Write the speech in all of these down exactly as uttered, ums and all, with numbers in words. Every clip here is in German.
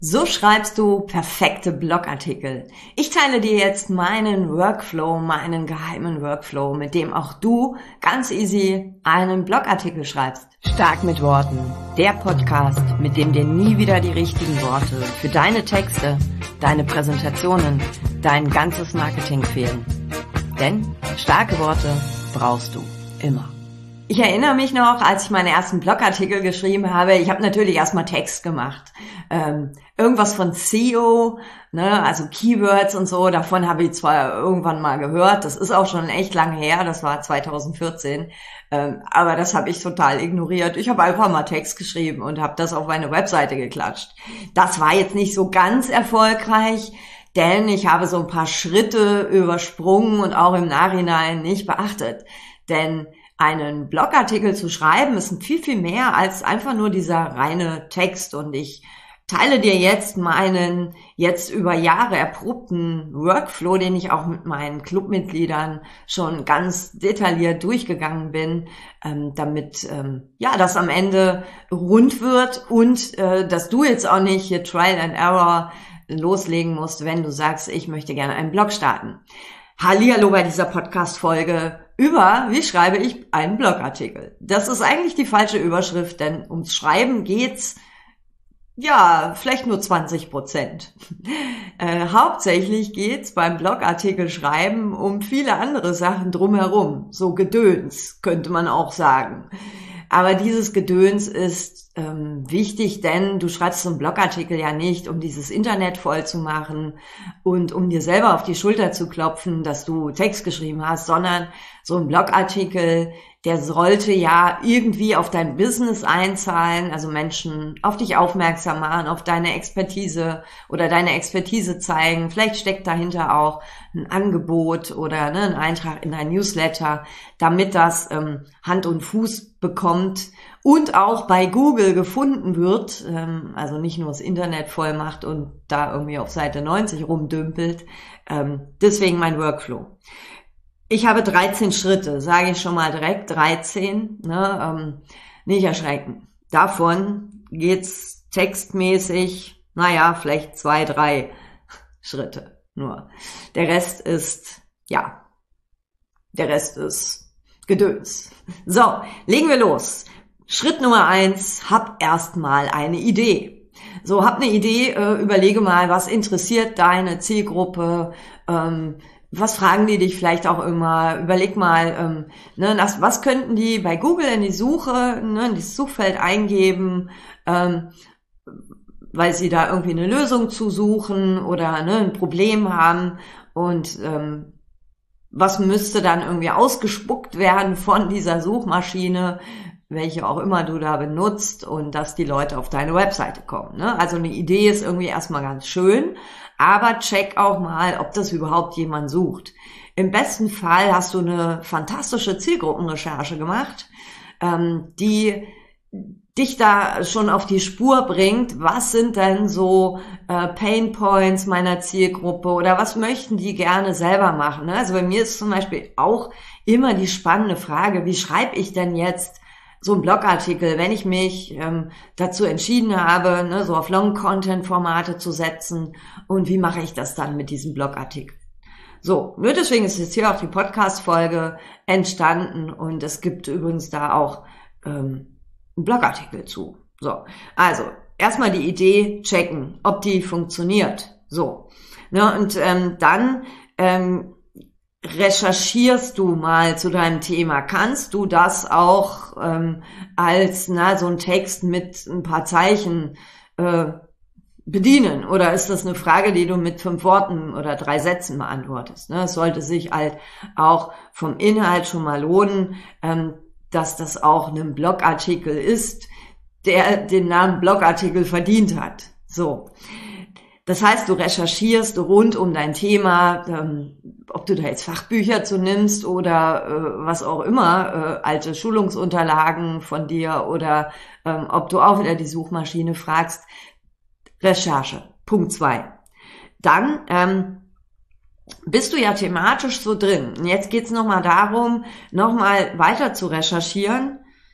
So schreibst du perfekte Blogartikel. Ich teile dir jetzt meinen Workflow, meinen geheimen Workflow, mit dem auch du ganz easy einen Blogartikel schreibst. Stark mit Worten. Der Podcast, mit dem dir nie wieder die richtigen Worte für deine Texte, deine Präsentationen, dein ganzes Marketing fehlen. Denn starke Worte brauchst du immer. Ich erinnere mich noch, als ich meine ersten Blogartikel geschrieben habe, ich habe natürlich erstmal Text gemacht. Ähm, irgendwas von S E O, ne, also Keywords und so, davon habe ich zwar irgendwann mal gehört, das ist auch schon echt lange her, das war zwanzig vierzehn, ähm, aber das habe ich total ignoriert. Ich habe einfach mal Text geschrieben und habe das auf meine Webseite geklatscht. Das war jetzt nicht so ganz erfolgreich, denn ich habe so ein paar Schritte übersprungen und auch im Nachhinein nicht beachtet. Denn einen Blogartikel zu schreiben ist viel, viel mehr als einfach nur dieser reine Text. Und ich teile dir jetzt meinen jetzt über Jahre erprobten Workflow, den ich auch mit meinen Clubmitgliedern schon ganz detailliert durchgegangen bin, ähm, damit ähm, ja das am Ende rund wird und äh, dass du jetzt auch nicht hier Trial and Error loslegen musst, wenn du sagst, ich möchte gerne einen Blog starten. Hallihallo bei dieser Podcast-Folge über, wie schreibe ich einen Blogartikel. Das ist eigentlich die falsche Überschrift, denn ums Schreiben geht's, ja, vielleicht nur zwanzig Prozent. Äh, hauptsächlich geht's beim Blogartikel schreiben um viele andere Sachen drumherum. So Gedöns, könnte man auch sagen. Aber dieses Gedöns ist ähm, wichtig, denn du schreibst so einen Blogartikel ja nicht, um dieses Internet voll zu machen und um dir selber auf die Schulter zu klopfen, dass du Text geschrieben hast, sondern so ein Blogartikel, der sollte ja irgendwie auf dein Business einzahlen, also Menschen auf dich aufmerksam machen, auf deine Expertise oder deine Expertise zeigen. Vielleicht steckt dahinter auch ein Angebot oder ne, ein Eintrag in ein Newsletter, damit das ähm, Hand und Fuß bekommt und auch bei Google gefunden wird, ähm, also nicht nur das Internet voll macht und da irgendwie auf Seite neunzig rumdümpelt. Ähm, deswegen mein Workflow. Ich habe dreizehn Schritte, sage ich schon mal direkt, dreizehn, ne, ähm, nicht erschrecken. Davon geht's textmäßig, naja, vielleicht zwei, drei Schritte nur. Der Rest ist, ja, der Rest ist Gedöns. So, legen wir los. Schritt Nummer eins, hab erstmal eine Idee. So, hab eine Idee, äh, überlege mal, was interessiert deine Zielgruppe, ähm, was fragen die dich vielleicht auch immer? Überleg mal, ähm, ne, das, was könnten die bei Google in die Suche, ne, in das Suchfeld eingeben, ähm, weil sie da irgendwie eine Lösung zu suchen oder ne, ein Problem haben und ähm, was müsste dann irgendwie ausgespuckt werden von dieser Suchmaschine, welche auch immer du da benutzt und dass die Leute auf deine Webseite kommen. Ne? Also eine Idee ist irgendwie erstmal ganz schön, aber check auch mal, ob das überhaupt jemand sucht. Im besten Fall hast du eine fantastische Zielgruppenrecherche gemacht, ähm, die dich da schon auf die Spur bringt. Was sind denn so äh, Pain Points meiner Zielgruppe oder was möchten die gerne selber machen? Ne? Also bei mir ist zum Beispiel auch immer die spannende Frage, wie schreibe ich denn jetzt so ein Blogartikel, wenn ich mich ähm, dazu entschieden habe, ne, so auf Long-Content-Formate zu setzen und wie mache ich das dann mit diesem Blogartikel? So, nur deswegen ist jetzt hier auch die Podcast-Folge entstanden und es gibt übrigens da auch ähm, einen Blogartikel zu. So, also erstmal die Idee checken, ob die funktioniert. So, ne, und ähm, dann ähm, recherchierst du mal zu deinem Thema? Kannst du das auch ähm, als na so ein Text mit ein paar Zeichen äh, bedienen? Oder ist das eine Frage, die du mit fünf Worten oder drei Sätzen beantwortest? Ne? Es sollte sich halt auch vom Inhalt schon mal lohnen, ähm, dass das auch ein Blogartikel ist, der den Namen Blogartikel verdient hat. So. Das heißt, du recherchierst rund um dein Thema, ähm, ob du da jetzt Fachbücher zu nimmst oder äh, was auch immer, äh, alte Schulungsunterlagen von dir oder ähm, ob du auch wieder die Suchmaschine fragst. Recherche, Punkt zwei. Dann ähm, bist du ja thematisch so drin. Und jetzt geht's nochmal darum, nochmal weiter zu recherchieren.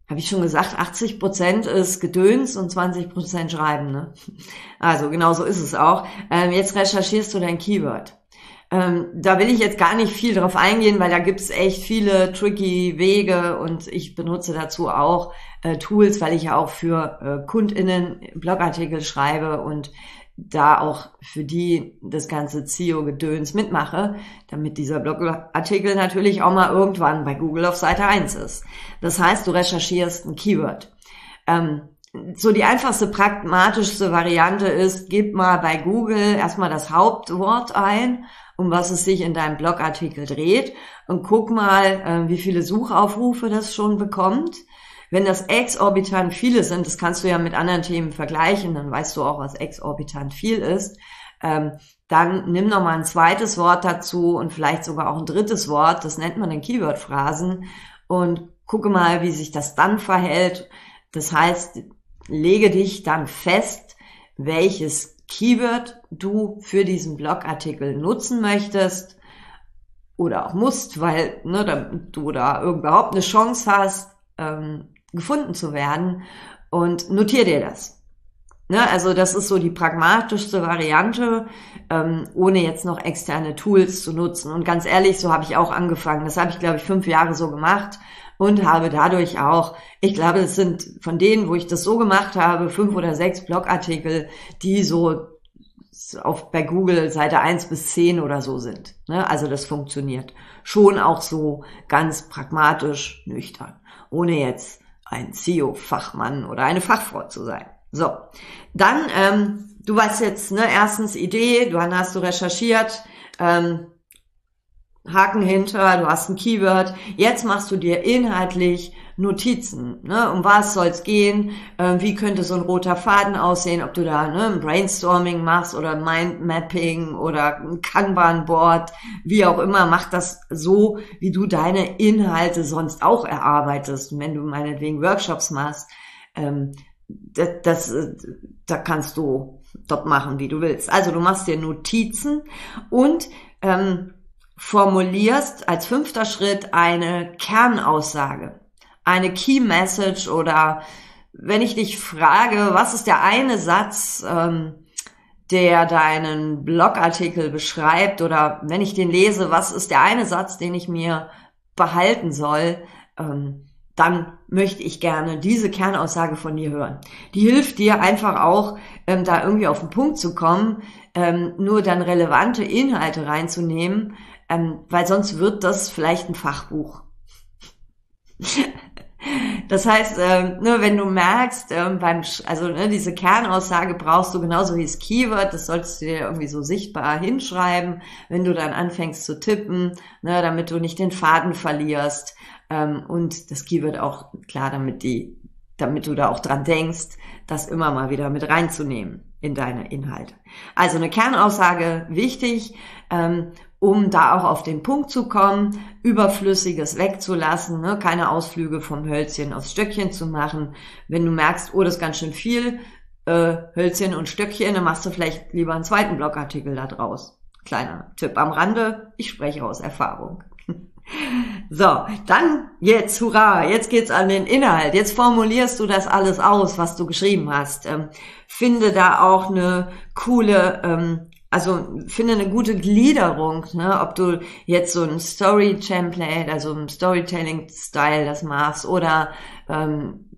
habe ich schon gesagt, achtzig Prozent ist Gedöns und zwanzig Prozent Schreiben, ne? Also genau so ist es auch. Ähm, jetzt recherchierst du dein Keyword. Ähm, da will ich jetzt gar nicht viel drauf eingehen, weil da gibt's echt viele tricky Wege und ich benutze dazu auch äh, Tools, weil ich ja auch für äh, KundInnen Blogartikel schreibe und da auch für die das ganze S E O-Gedöns mitmache, damit dieser Blogartikel natürlich auch mal irgendwann bei Google auf Seite eins ist. Das heißt, du recherchierst ein Keyword. Ähm, so die einfachste, pragmatischste Variante ist, gib mal bei Google erstmal das Hauptwort ein, um was es sich in deinem Blogartikel dreht und guck mal, äh, wie viele Suchaufrufe das schon bekommt. Wenn das exorbitant viele sind, das kannst du ja mit anderen Themen vergleichen, dann weißt du auch, was exorbitant viel ist, ähm, dann nimm noch mal ein zweites Wort dazu und vielleicht sogar auch ein drittes Wort, das nennt man den Keyword-Phrasen und gucke mal, wie sich das dann verhält. Das heißt, lege dich dann fest, welches Keyword du für diesen Blogartikel nutzen möchtest oder auch musst, weil ne, damit du da überhaupt eine Chance hast, ähm, gefunden zu werden und notier dir das. Ne, also das ist so die pragmatischste Variante, ähm, ohne jetzt noch externe Tools zu nutzen. Und ganz ehrlich, so habe ich auch angefangen. Das habe ich, glaube ich, fünf Jahre so gemacht und habe dadurch auch, ich glaube, es sind von denen, wo ich das so gemacht habe, fünf oder sechs Blogartikel, die so auf bei Google Seite eins bis zehn oder so sind. Ne? Also das funktioniert schon auch so ganz pragmatisch, nüchtern, ohne jetzt ein S E O-Fachmann oder eine Fachfrau zu sein. So, dann, ähm, du weißt jetzt, ne, erstens Idee, dann hast du recherchiert, ähm, Haken hinter, du hast ein Keyword, jetzt machst du dir inhaltlich Notizen, ne, um was soll's gehen, äh, wie könnte so ein roter Faden aussehen, ob du da ne, ein Brainstorming machst oder Mindmapping oder ein Kanban-Board, wie auch immer, mach das so, wie du deine Inhalte sonst auch erarbeitest. Und wenn du meinetwegen Workshops machst, ähm, das, das, da kannst du dort machen, wie du willst. Also du machst dir Notizen und ähm, formulierst als fünfter Schritt eine Kernaussage, eine Key Message oder wenn ich dich frage, was ist der eine Satz, ähm, der deinen Blogartikel beschreibt oder wenn ich den lese, was ist der eine Satz, den ich mir behalten soll, ähm, dann möchte ich gerne diese Kernaussage von dir hören. Die hilft dir einfach auch, ähm, da irgendwie auf den Punkt zu kommen, ähm, nur dann relevante Inhalte reinzunehmen, ähm, weil sonst wird das vielleicht ein Fachbuch. Das heißt, ähm, ne, wenn du merkst, ähm, beim, also ne, diese Kernaussage brauchst du genauso wie das Keyword, das solltest du dir irgendwie so sichtbar hinschreiben, wenn du dann anfängst zu tippen, ne, damit du nicht den Faden verlierst. Ähm, und das Keyword auch, klar, damit die, damit du da auch dran denkst, das immer mal wieder mit reinzunehmen in deine Inhalte. Also eine Kernaussage wichtig, ähm, um da auch auf den Punkt zu kommen, Überflüssiges wegzulassen, ne? Keine Ausflüge vom Hölzchen aufs Stöckchen zu machen. Wenn du merkst, oh, das ist ganz schön viel, äh, Hölzchen und Stöckchen, dann machst du vielleicht lieber einen zweiten Blogartikel da draus. Kleiner Tipp am Rande, ich spreche aus Erfahrung. So, dann jetzt, hurra, jetzt geht's an den Inhalt. Jetzt formulierst du das alles aus, was du geschrieben hast. Ähm, finde da auch eine coole, ähm, also finde eine gute Gliederung, ne? Ob du jetzt so ein Story-Template, also ein Storytelling-Style das machst oder ähm,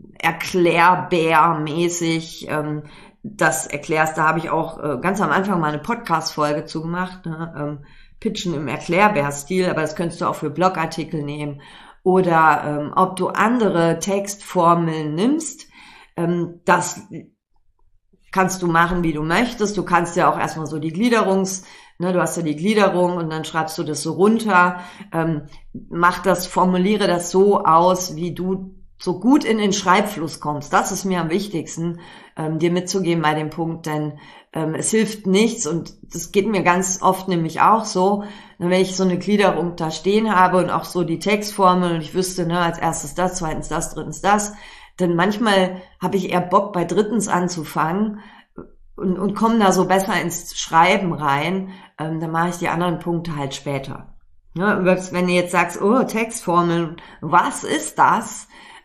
Erklärbär-mäßig ähm, das erklärst. Da habe ich auch äh, ganz am Anfang mal eine Podcast-Folge zu gemacht, ne? ähm, Pitchen im Erklärbär-Stil, aber das könntest du auch für Blogartikel nehmen. Oder ähm, ob du andere Textformeln nimmst, ähm, das kannst du machen, wie du möchtest. Du kannst ja auch erstmal so die Gliederungs, ne, du hast ja die Gliederung und dann schreibst du das so runter. Ähm, mach das, formuliere das so aus, wie du so gut in den Schreibfluss kommst. Das ist mir am wichtigsten, ähm, dir mitzugeben bei dem Punkt, denn ähm, es hilft nichts und das geht mir ganz oft nämlich auch so, wenn ich so eine Gliederung da stehen habe und auch so die Textformel und ich wüsste, ne, als erstes das, zweitens das, drittens das, denn manchmal habe ich eher Bock, bei drittens anzufangen und, und komme da so besser ins Schreiben rein, ähm, dann mache ich die anderen Punkte halt später. Ja, wenn du jetzt sagst, oh, Textformeln, was ist das?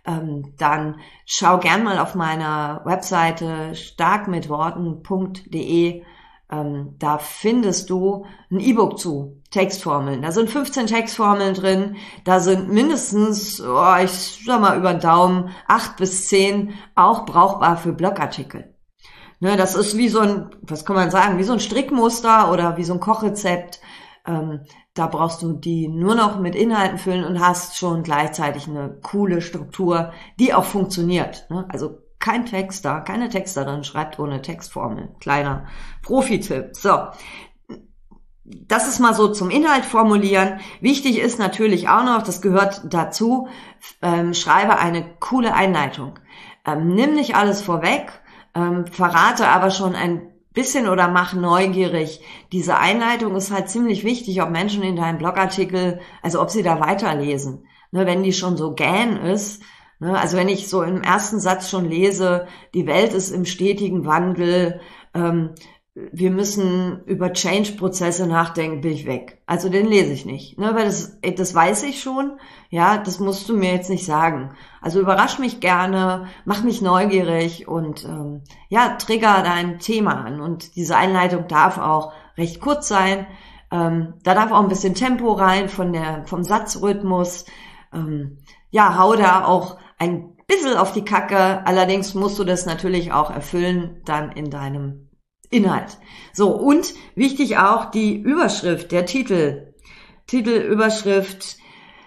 ähm, dann schau gern mal auf meiner Webseite stark mit worten punkt de. Ähm, da findest du ein E-Book zu Textformeln. Da sind fünfzehn Textformeln drin. Da sind mindestens, oh, ich sag mal über den Daumen, acht bis zehn auch brauchbar für Blogartikel. Ne, das ist wie so ein, was kann man sagen, wie so ein Strickmuster oder wie so ein Kochrezept. Ähm, da brauchst du die nur noch mit Inhalten füllen und hast schon gleichzeitig eine coole Struktur, die auch funktioniert. Ne? Also kein Texter, keine Texterin schreibt ohne Textformel. Kleiner Profi-Tipp. So, das ist mal so zum Inhalt formulieren. Wichtig ist natürlich auch noch, das gehört dazu, ähm, schreibe eine coole Einleitung. Ähm, nimm nicht alles vorweg, ähm, verrate aber schon ein bisschen oder mach neugierig. Diese Einleitung ist halt ziemlich wichtig, ob Menschen in deinem Blogartikel, also ob sie da weiterlesen. Ne, wenn die schon so gähn ist, ne, also wenn ich so im ersten Satz schon lese, die Welt ist im stetigen Wandel, ähm, wir müssen über Change-Prozesse nachdenken, bin ich weg. Also den lese ich nicht, ne, weil das, das weiß ich schon, ja, das musst du mir jetzt nicht sagen. Also überrasch mich gerne, mach mich neugierig und ähm, ja, trigger dein Thema an. Und diese Einleitung darf auch recht kurz sein, ähm, da darf auch ein bisschen Tempo rein von der vom Satzrhythmus. Ähm, ja, hau da auch ein bisschen auf die Kacke, allerdings musst du das natürlich auch erfüllen dann in deinem Inhalt. So, und wichtig auch die Überschrift, der Titel. Titelüberschrift.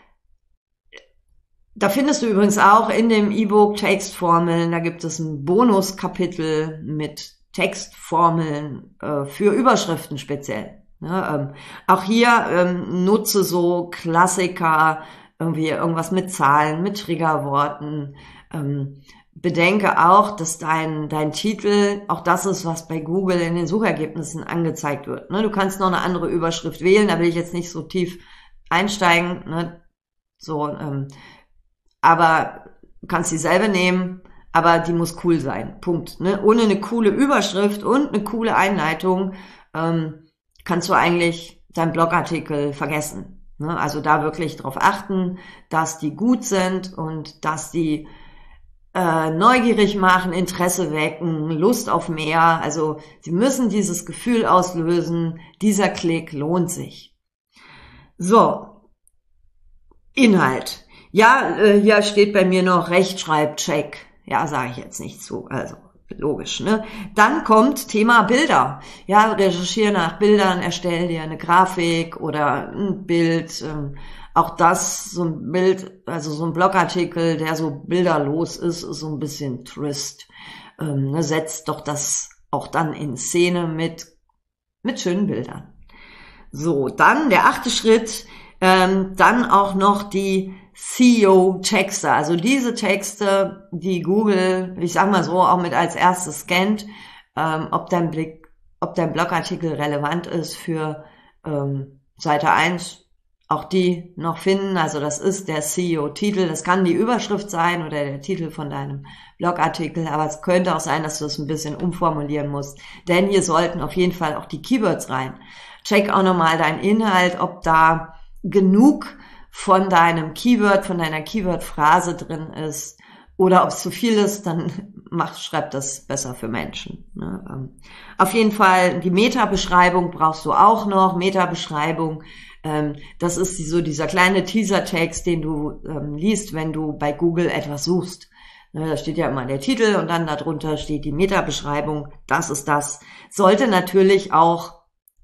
Da findest du übrigens auch in dem E-Book Textformeln, da gibt es ein Bonuskapitel mit Textformeln äh, für Überschriften speziell. Ja, ähm, auch hier ähm, nutze so Klassiker, irgendwie irgendwas mit Zahlen, mit Triggerworten. Ähm, bedenke auch, dass dein dein Titel auch das ist, was bei Google in den Suchergebnissen angezeigt wird. Ne, du kannst noch eine andere Überschrift wählen, da will ich jetzt nicht so tief einsteigen. Ne, so, ähm, aber du kannst dieselbe nehmen, aber die muss cool sein. Punkt. Ne? Ohne eine coole Überschrift und eine coole Einleitung ähm, kannst du eigentlich deinen Blogartikel vergessen. Ne? Also da wirklich drauf achten, dass die gut sind und dass die äh, neugierig machen, Interesse wecken, Lust auf mehr. Also sie müssen dieses Gefühl auslösen, dieser Klick lohnt sich. So, Inhalt. Ja, äh, hier steht bei mir noch Rechtschreibcheck. Ja, sage ich jetzt nicht zu. Also logisch, ne? Dann kommt Thema Bilder. Ja, recherchiere nach Bildern, erstelle dir eine Grafik oder ein Bild. Ähm, auch das, so ein Bild, also so ein Blogartikel, der so bilderlos ist, ist so ein bisschen Trist. Ähm, ne, setzt doch das auch dann in Szene mit, mit schönen Bildern. So, dann der achte Schritt, ähm, dann auch noch die S E O-Texte, also diese Texte, die Google, ich sag mal so, auch mit als erstes scannt, ähm, ob dein Blick, ob dein Blogartikel relevant ist für ähm, Seite eins, auch die noch finden. Also das ist der S E O-Titel, das kann die Überschrift sein oder der Titel von deinem Blogartikel, aber es könnte auch sein, dass du es ein bisschen umformulieren musst, denn hier sollten auf jeden Fall auch die Keywords rein. Check auch nochmal deinen Inhalt, ob da genug von deinem Keyword, von deiner Keyword-Phrase drin ist oder ob es zu viel ist, dann mach, schreib das besser für Menschen. Ne? Ähm, auf jeden Fall die Meta-Beschreibung brauchst du auch noch. Meta-Beschreibung, ähm, das ist so dieser kleine Teaser-Text, den du ähm, liest, wenn du bei Google etwas suchst. Ne, da steht ja immer der Titel und dann darunter steht die Meta-Beschreibung. Das ist das. Sollte natürlich auch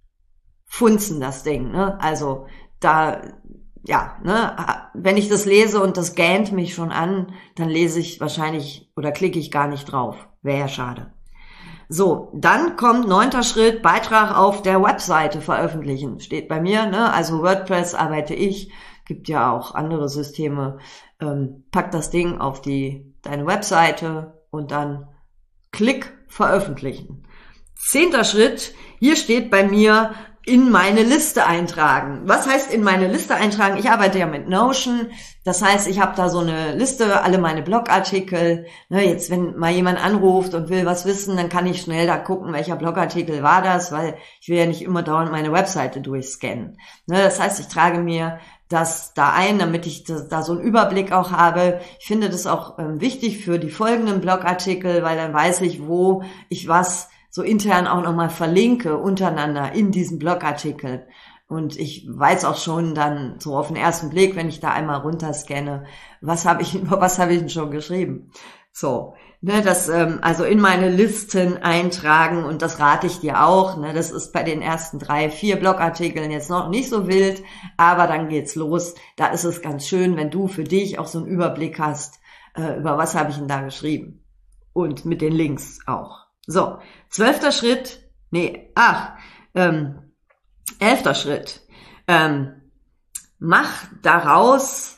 funzen, das Ding. Ne? Also da... Ja, ne, wenn ich das lese und das gähnt mich schon an, dann lese ich wahrscheinlich oder klicke ich gar nicht drauf. Wäre ja schade. So, dann kommt neunter Schritt, Beitrag auf der Webseite veröffentlichen. Steht bei mir, ne, also WordPress arbeite ich, gibt ja auch andere Systeme. Ähm, pack das Ding auf die deine Webseite und dann klick veröffentlichen. Zehnter Schritt, hier steht bei mir, in meine Liste eintragen. Was heißt in meine Liste eintragen? Ich arbeite ja mit Notion. Das heißt, ich habe da so eine Liste, alle meine Blogartikel. Ne, jetzt, wenn mal jemand anruft und will was wissen, dann kann ich schnell da gucken, welcher Blogartikel war das, weil ich will ja nicht immer dauernd meine Webseite durchscannen. Ne, das heißt, ich trage mir das da ein, damit ich das, da so einen Überblick auch habe. Ich finde das auch ähm, wichtig für die folgenden Blogartikel, weil dann weiß ich, wo ich was so intern auch nochmal verlinke untereinander in diesem Blogartikel. Und ich weiß auch schon dann so auf den ersten Blick, wenn ich da einmal runterscanne, was habe ich, über was habe ich denn schon geschrieben? So, ne, das ähm, also in meine Listen eintragen, und das rate ich dir auch. Ne, das ist bei den ersten drei, vier Blogartikeln jetzt noch nicht so wild, aber dann geht's los. Da ist es ganz schön, wenn du für dich auch so einen Überblick hast, äh, über was habe ich denn da geschrieben, und mit den Links auch. So, zwölfter Schritt, nee, ach, ähm, elfter Schritt. Ähm, mach daraus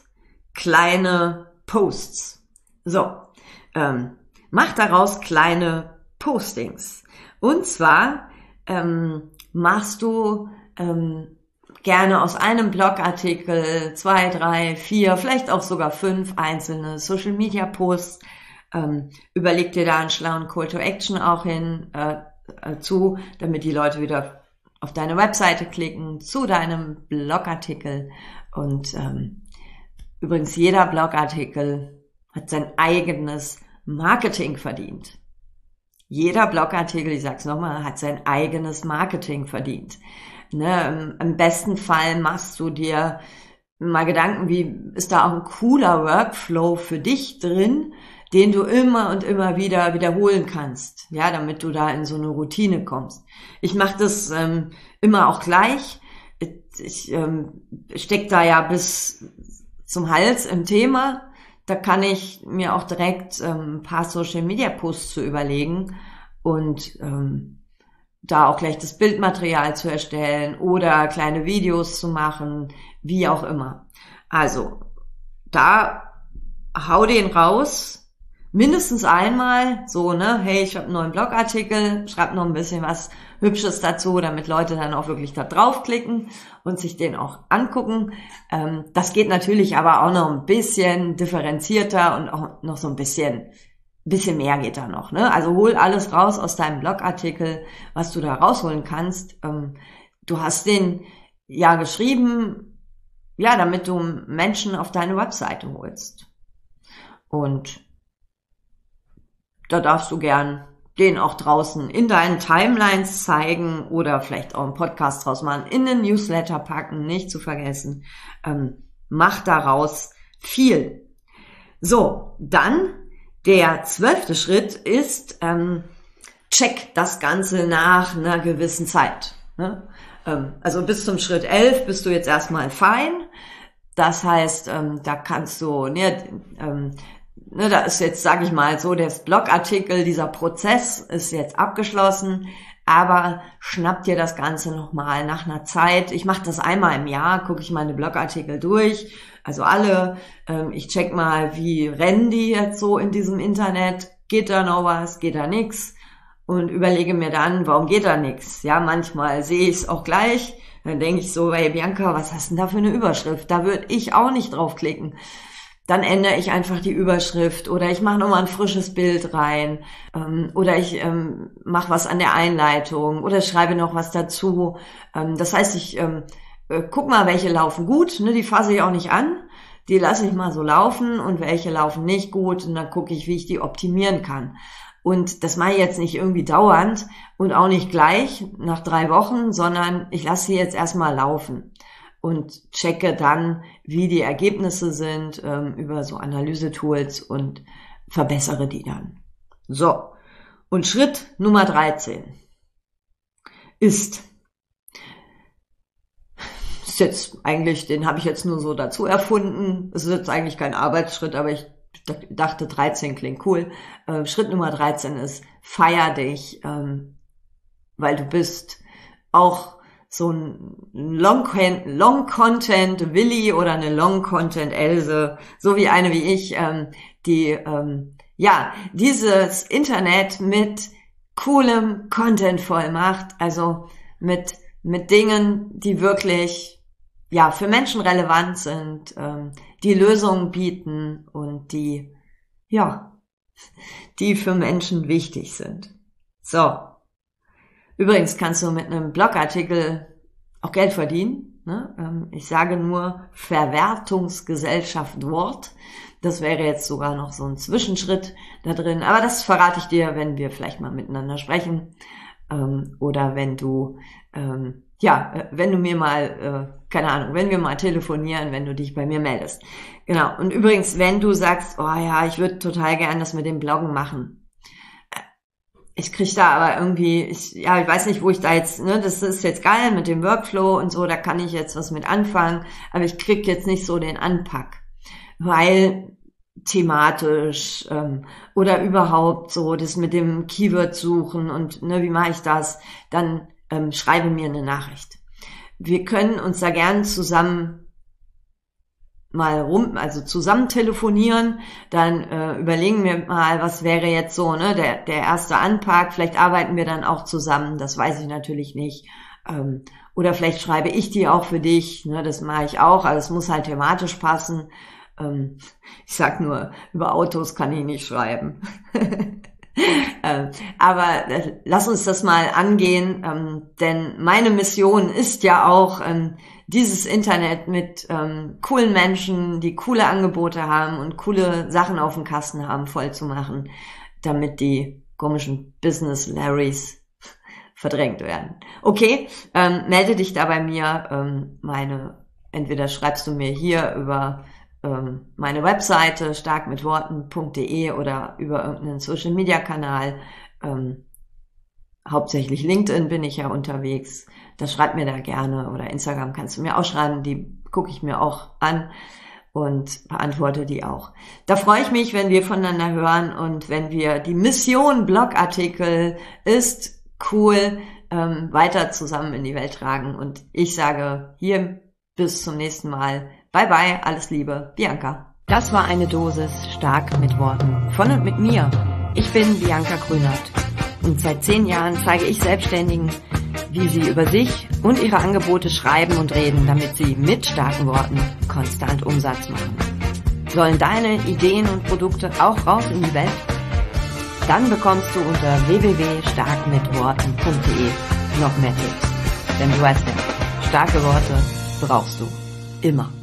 kleine Posts. So, ähm, mach daraus kleine Postings. Und zwar ähm, machst du ähm, gerne aus einem Blogartikel zwei, drei, vier, vielleicht auch sogar fünf einzelne Social Media Posts. Ähm, überleg dir da einen schlauen Call to Action auch hin äh, äh, zu, damit die Leute wieder auf deine Webseite klicken, zu deinem Blogartikel. Und ähm, übrigens, jeder Blogartikel hat sein eigenes Marketing verdient. Jeder Blogartikel, ich sag's nochmal, hat sein eigenes Marketing verdient. Ne, im besten Fall machst du dir mal Gedanken, wie ist da auch ein cooler Workflow für dich drin, den du immer und immer wieder wiederholen kannst, ja, damit du da in so eine Routine kommst. Ich mache das ähm, immer auch gleich. Ich ähm, steck da ja bis zum Hals im Thema. Da kann ich mir auch direkt ähm, ein paar Social Media Posts zu überlegen und ähm, da auch gleich das Bildmaterial zu erstellen oder kleine Videos zu machen, wie auch immer. Also, da hau den raus. Mindestens einmal, so, ne, hey, ich habe einen neuen Blogartikel, schreib noch ein bisschen was Hübsches dazu, damit Leute dann auch wirklich da draufklicken und sich den auch angucken. Ähm, das geht natürlich aber auch noch ein bisschen differenzierter und auch noch so ein bisschen, bisschen mehr geht da noch, ne. Also hol alles raus aus deinem Blogartikel, was du da rausholen kannst. Ähm, du hast den ja geschrieben, ja, damit du Menschen auf deine Webseite holst. Und da darfst du gern den auch draußen in deinen Timelines zeigen oder vielleicht auch einen Podcast draus machen, in den Newsletter packen, nicht zu vergessen. Ähm, mach daraus viel. So, dann der zwölfte Schritt ist, ähm, check das Ganze nach einer gewissen Zeit. Ne? Ähm, also bis zum Schritt elf bist du jetzt erstmal fein. Das heißt, ähm, da kannst du, ne, ähm, Ne, da ist jetzt, sage ich mal, so der Blogartikel, dieser Prozess ist jetzt abgeschlossen, aber schnapp dir das Ganze nochmal nach einer Zeit. Ich mache das einmal im Jahr, gucke ich meine Blogartikel durch, also alle. Ähm, ich check mal, wie rennen die jetzt so in diesem Internet, geht da noch was, geht da nix, und überlege mir dann, warum geht da nix. Ja, manchmal sehe ich es auch gleich, dann denke ich so, hey Bianca, was hast denn da für eine Überschrift? Da würde ich auch nicht draufklicken. Dann ändere ich einfach die Überschrift oder ich mache nochmal ein frisches Bild rein ähm, oder ich ähm, mache was an der Einleitung oder schreibe noch was dazu. Ähm, das heißt, ich ähm, äh, guck mal, welche laufen gut, ne, die fasse ich auch nicht an, die lasse ich mal so laufen, und welche laufen nicht gut, und dann gucke ich, wie ich die optimieren kann. Und das mache ich jetzt nicht irgendwie dauernd und auch nicht gleich nach drei Wochen, sondern ich lasse sie jetzt erstmal laufen und checke dann, wie die Ergebnisse sind, ähm, über so Analyse-Tools, und verbessere die dann. So, und Schritt Nummer dreizehn ist, ist jetzt eigentlich, den habe ich jetzt nur so dazu erfunden, es ist jetzt eigentlich kein Arbeitsschritt, aber ich dachte, dreizehn klingt cool. Äh, Schritt Nummer dreizehn ist, feier dich, ähm, weil du bist auch so ein Long-Content-Willi oder eine Long-Content-Else, so wie eine wie ich, ähm, die ähm, ja dieses Internet mit coolem Content voll macht, also mit mit Dingen, die wirklich ja für Menschen relevant sind, ähm, die Lösungen bieten und die ja die für Menschen wichtig sind. So. Übrigens kannst du mit einem Blogartikel auch Geld verdienen. Ne? Ich sage nur Verwertungsgesellschaft Wort. Das wäre jetzt sogar noch so ein Zwischenschritt da drin. Aber das verrate ich dir, wenn wir vielleicht mal miteinander sprechen. Ähm, oder wenn du, ähm, ja, wenn du mir mal, äh, keine Ahnung, wenn wir mal telefonieren, wenn du dich bei mir meldest. Genau. Und übrigens, wenn du sagst, oh ja, ich würde total gern das mit dem Bloggen machen. Ich krieg da aber irgendwie, ich, ja, ich weiß nicht, wo ich da jetzt, ne, das ist jetzt geil mit dem Workflow und so, da kann ich jetzt was mit anfangen, aber ich krieg jetzt nicht so den Anpack, weil thematisch ähm, oder überhaupt so das mit dem Keyword suchen und ne, wie mache ich das, dann ähm, schreibe mir eine Nachricht. Wir können uns da gern zusammen mal rum, also zusammen telefonieren, dann äh, überlegen wir mal, was wäre jetzt so, ne, der der erste Anpack, vielleicht arbeiten wir dann auch zusammen, das weiß ich natürlich nicht, ähm, oder vielleicht schreibe ich die auch für dich, ne, das mache ich auch, also es muss halt thematisch passen, ähm, ich sag nur, über Autos kann ich nicht schreiben. ähm, aber äh, lass uns das mal angehen, ähm, denn meine Mission ist ja auch, ähm, dieses Internet mit ähm, coolen Menschen, die coole Angebote haben und coole Sachen auf dem Kasten haben, voll zu machen, damit die komischen Business-Larrys verdrängt werden. Okay, ähm, melde dich da bei mir. Ähm, meine, entweder schreibst du mir hier über ähm, meine Webseite stark mit worten punkt de oder über irgendeinen Social-Media-Kanal. Ähm, hauptsächlich LinkedIn bin ich ja unterwegs. Das schreibt mir da gerne, oder Instagram kannst du mir auch schreiben, die gucke ich mir auch an und beantworte die auch. Da freue ich mich, wenn wir voneinander hören und wenn wir die Mission Blogartikel ist cool ähm, weiter zusammen in die Welt tragen. Und ich sage hier bis zum nächsten Mal. Bye bye, alles Liebe, Bianca. Das war eine Dosis stark mit Worten von und mit mir. Ich bin Bianca Grünert und seit zehn Jahren zeige ich Selbstständigen, wie sie über sich und ihre Angebote schreiben und reden, damit sie mit starken Worten konstant Umsatz machen. Sollen deine Ideen und Produkte auch raus in die Welt? Dann bekommst du unter w w w punkt stark mit worten punkt de noch mehr Tipps. Denn du weißt ja, starke Worte brauchst du immer.